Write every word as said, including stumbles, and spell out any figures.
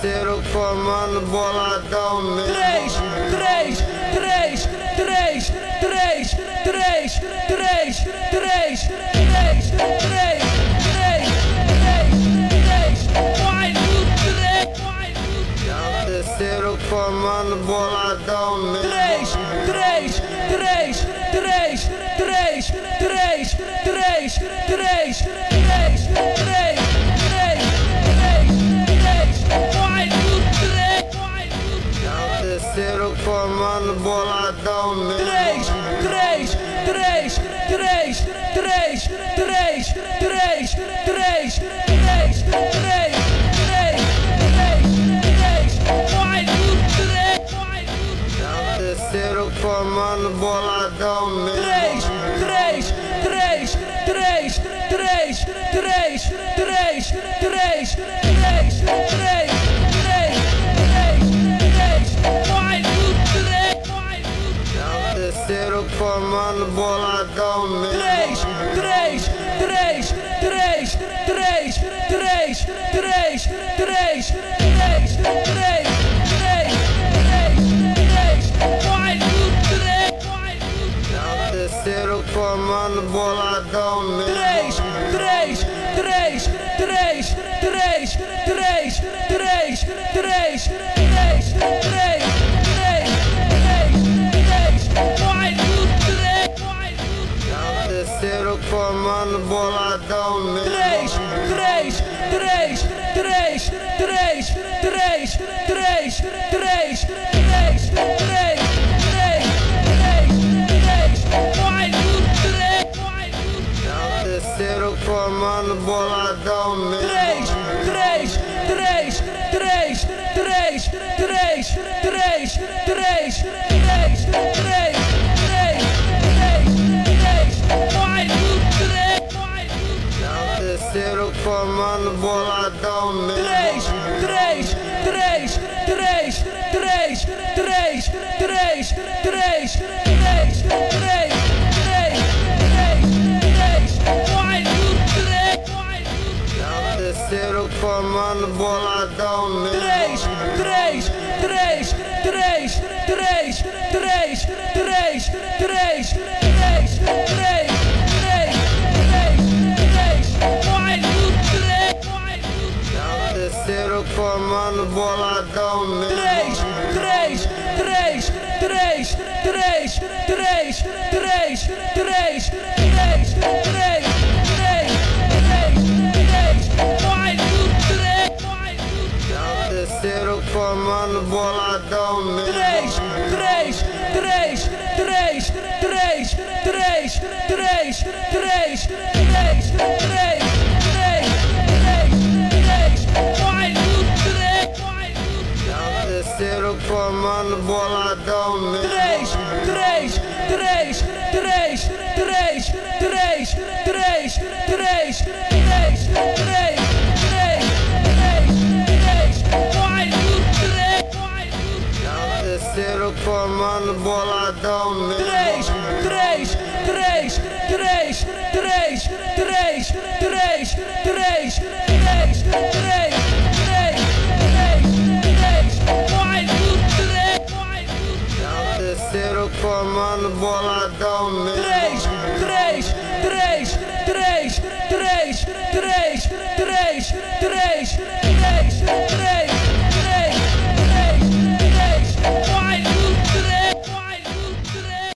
terceiro comando boladão mesmo. Três, três, três, três, três, três, três, três, três, três, três, vai no três, vai no É o terceiro comando boladão mesmo. três, três, três, três, três, três, três, três, três, três, vai no três, vai no É o terceiro comando boladão mesmo. três, três, três, três, três, três, três, três, três, três, vai no três, vai no É o terceiro comando boladão mesmo. três, três, três, três, três, três, três, três, três, três, vai no três, vai no É o terceiro comando boladão mesmo. três, três, três, três, três, três, três, três, três, três, vai no três, vai no É o terceiro comando boladão mesmo. três, três, três, três, três, três, três, três, três, três, vai no três, vai no É o terceiro comando boladão mesmo. três, três, três, três, três, três, três, três, três, três, vai no três, vai no É o terceiro comando boladão mesmo. três, três, três, três, três, três, três, três, três, três, vai no três, vai no É o terceiro comando boladão mesmo. três, três, três, três, três, três, três, três, três, três, vai no três, vai no É o terceiro comando boladão mesmo. três, três, três, três, três, três, três, três, três, três, vai no três, vai no É o terceiro comando boladão mesmo. três, três, três, três, três, três, três, três, três, três, vai no três, vai no É o terceiro comando boladão mesmo. três, três, três, três, três, três, três, três, três, três, vai no três, vai no É o terceiro comando boladão mesmo. três, três, três, três, três, três, três, três,